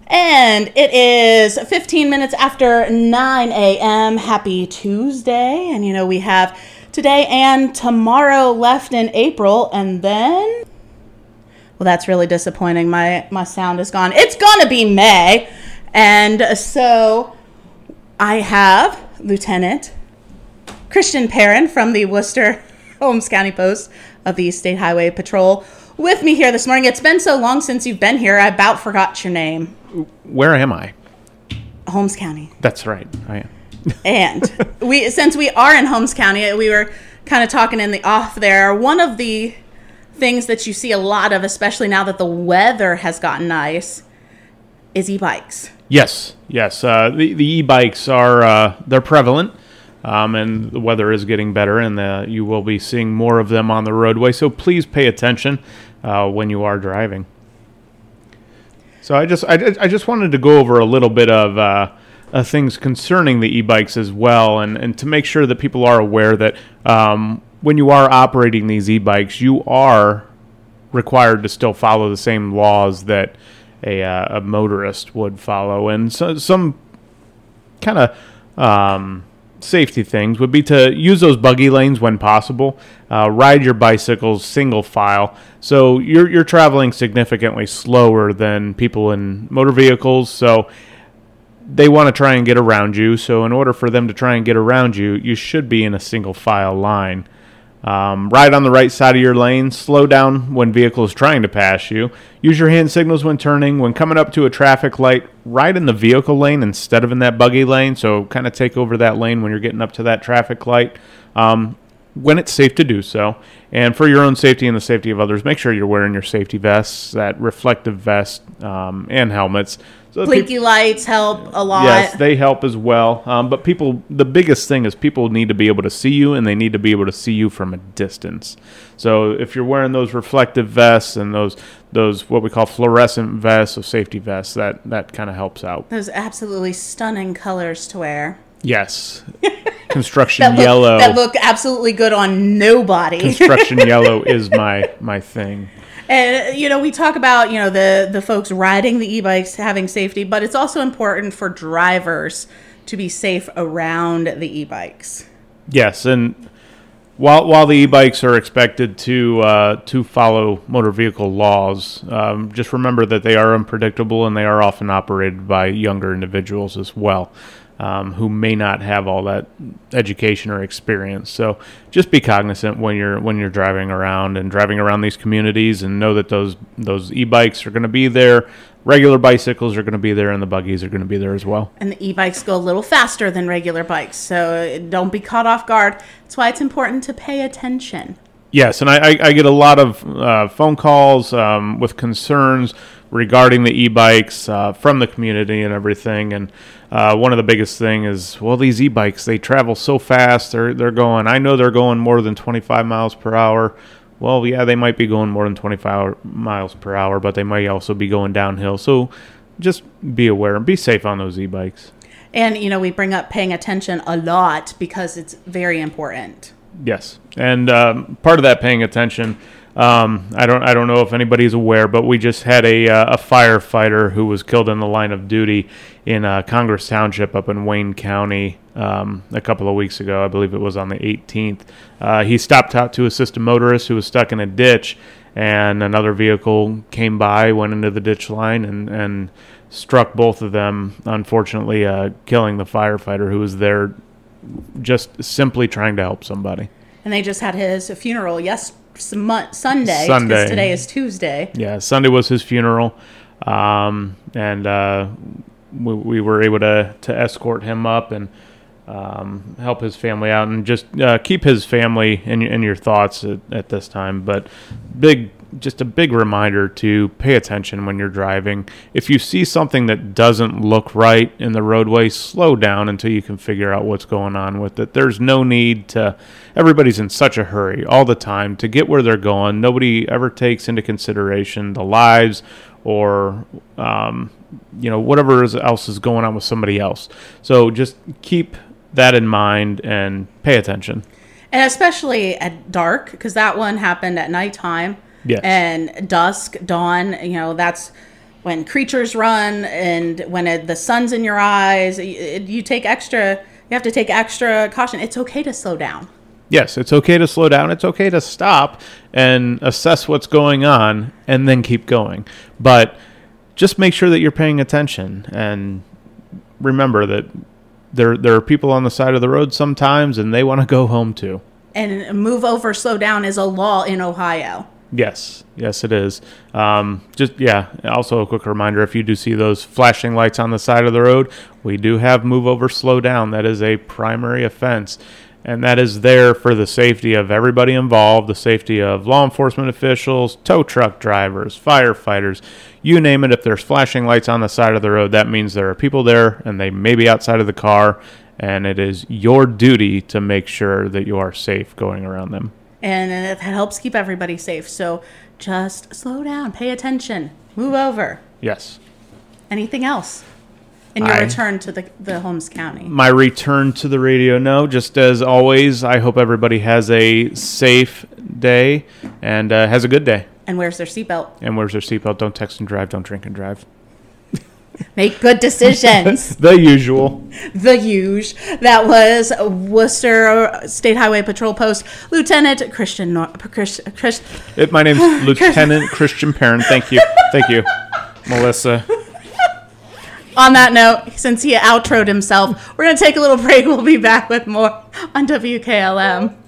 And it is 15 minutes after 9 a.m. Happy Tuesday. And, we have today and tomorrow left in April. And then, well, that's really disappointing. My sound is gone. It's going to be May. And so I have Lieutenant Christian Perrin from the Worcester Holmes County Post of the State Highway Patrol with me here this morning. It's been so long since you've been here, I about forgot your name. Where am I? Holmes County. That's right, I am. And since we are in Holmes County, we were kind of talking in the off there. One of the things that you see a lot of, especially now that the weather has gotten nice, is e-bikes. Yes. The e-bikes are they're prevalent, and the weather is getting better, and you will be seeing more of them on the roadway. So please pay attention when you are driving. So I just wanted to go over a little bit of things concerning the e-bikes as well, and to make sure that people are aware that when you are operating these e-bikes, you are required to still follow the same laws that a motorist would follow. And so some kind of safety things would be to use those buggy lanes when possible. Ride your bicycles single file, so you're traveling significantly slower than people in motor vehicles. So they want to try and get around you. So in order for them to try and get around you, you should be in a single file line. Ride on the right side of your lane. Slow down when vehicles trying to pass you. Use your hand signals when turning. When coming up to a traffic light, ride in the vehicle lane instead of in that buggy lane. So kind of take over that lane when you're getting up to that traffic light when it's safe to do so. And for your own safety and the safety of others, make sure you're wearing your safety vests, that reflective vest, and helmets. So Blinky lights help a lot. Yes, they help as well. But the biggest thing is people need to be able to see you, and they need to be able to see you from a distance. So if you're wearing those reflective vests and those what we call fluorescent vests, or safety vests, that kind of helps out. Those absolutely stunning colors to wear. Yes. Construction yellow. That look absolutely good on nobody. Construction yellow is my thing. And, we talk about, the folks riding the e-bikes having safety, but it's also important for drivers to be safe around the e-bikes. Yes, and while the e-bikes are expected to follow motor vehicle laws, just remember that they are unpredictable and they are often operated by younger individuals as well. Who may not have all that education or experience. So just be cognizant when you're driving around these communities, and know that those e-bikes are going to be there. Regular bicycles are going to be there, and the buggies are going to be there as well. And the e-bikes go a little faster than regular bikes, so don't be caught off guard. That's why it's important to pay attention. Yes, and I get a lot of phone calls with concerns regarding the e-bikes from the community and everything. And one of the biggest thing is, well, these e-bikes, they travel so fast. I know they're going more than 25 miles per hour. Well, yeah, they might be going more than 25 miles per hour, but they might also be going downhill. So just be aware and be safe on those e-bikes. And, we bring up paying attention a lot because it's very important. Yes, and part of that paying attention, I don't know if anybody's aware, but we just had a firefighter who was killed in the line of duty in Congress Township up in Wayne County a couple of weeks ago. I believe it was on the 18th. He stopped out to assist a motorist who was stuck in a ditch, and another vehicle came by, went into the ditch line, and struck both of them, unfortunately killing the firefighter who was there just simply trying to help somebody. And they just had his funeral Sunday, because today is Tuesday. Yeah, Sunday was his funeral, and we were able to escort him up and help his family out, and just keep his family in your thoughts at this time. But just a big reminder to pay attention when you're driving. If you see something that doesn't look right in the roadway, slow down until you can figure out what's going on with it. There's no need to, everybody's in such a hurry all the time to get where they're going. Nobody ever takes into consideration the lives or, whatever else is going on with somebody else. So just keep that in mind and pay attention. And especially at dark, because that one happened at nighttime. Yes. And dusk, dawn, that's when creatures run and when the sun's in your eyes, you have to take extra caution. It's okay to slow down. Yes, it's okay to slow down. It's okay to stop and assess what's going on and then keep going. But just make sure that you're paying attention and remember that there are people on the side of the road sometimes and they want to go home too. And move over, slow down is a law in Ohio. Yes, it is. Also a quick reminder, if you do see those flashing lights on the side of the road, we do have move over, slow down. That is a primary offense. And that is there for the safety of everybody involved, the safety of law enforcement officials, tow truck drivers, firefighters, you name it. If there's flashing lights on the side of the road, that means there are people there and they may be outside of the car, and it is your duty to make sure that you are safe going around them. And it helps keep everybody safe. So just slow down, pay attention, move over. Yes. Anything else? In your return to the Holmes County. My return to the radio, no. Just as always, I hope everybody has a safe day and has a good day. And wears their seatbelt. Don't text and drive. Don't drink and drive. Make good decisions. The usual. That was Worcester State Highway Patrol Post Lieutenant Christian. My name's Lieutenant Christian Perrin. Thank you, Melissa. On that note, since he outroed himself, we're going to take a little break. We'll be back with more on WKLM.